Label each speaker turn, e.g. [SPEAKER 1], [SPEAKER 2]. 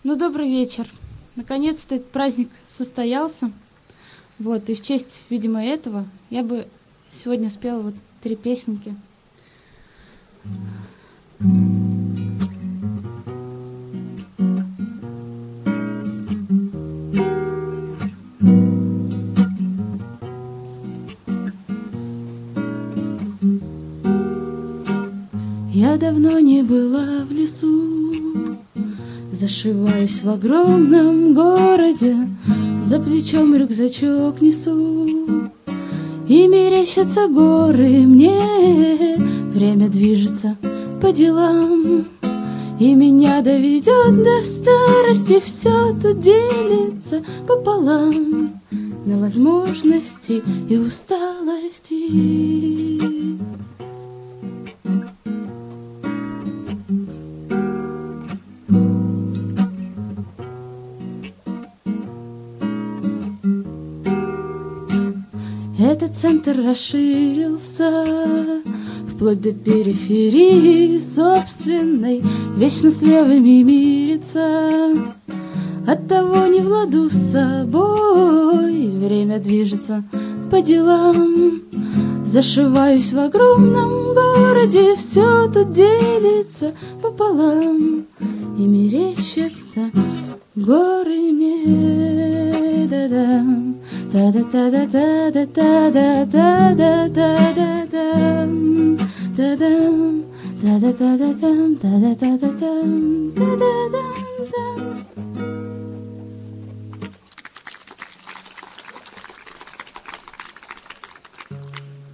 [SPEAKER 1] Ну, добрый вечер. Наконец-то этот праздник состоялся. Вот, и в честь, видимо, этого я бы сегодня спела вот 3 песенки. Я давно не была в лесу, зашиваюсь в огромном городе, за плечом рюкзачок несу, и мерещатся горы мне. Время движется по делам, и меня доведет до старости. Все тут делится пополам на возможности и усталости. Этот центр расширился вплоть до периферии собственной, вечно с левыми мирится, оттого не владу с собой. Время движется по делам, зашиваюсь в огромном городе, все тут делится пополам, и мерещатся горы мне. Да-да-дам, да-да-да-да-да-да-да-да-да-да-дам, да-дам, да-да-да-да-дам, да-да-да-да-дам, да-да-дам-дам.